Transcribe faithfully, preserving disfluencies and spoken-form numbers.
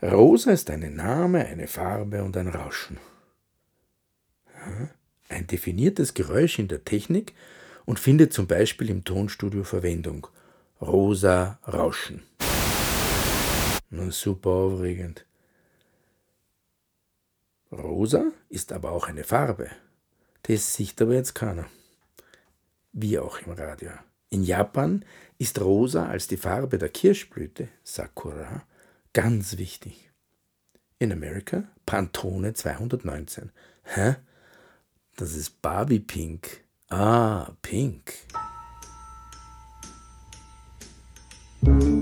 Rosa ist ein Name, eine Farbe und ein Rauschen. Ein definiertes Geräusch in der Technik und findet zum Beispiel im Tonstudio Verwendung. Rosa Rauschen. Na, super aufregend. Rosa ist aber auch eine Farbe. Das sieht aber jetzt keiner. Wie auch im Radio. In Japan ist Rosa als die Farbe der Kirschblüte, Sakura, ganz wichtig. In Amerika Pantone zweihundertneunzehn. Hä? Das ist Barbie Pink. Ah, Pink.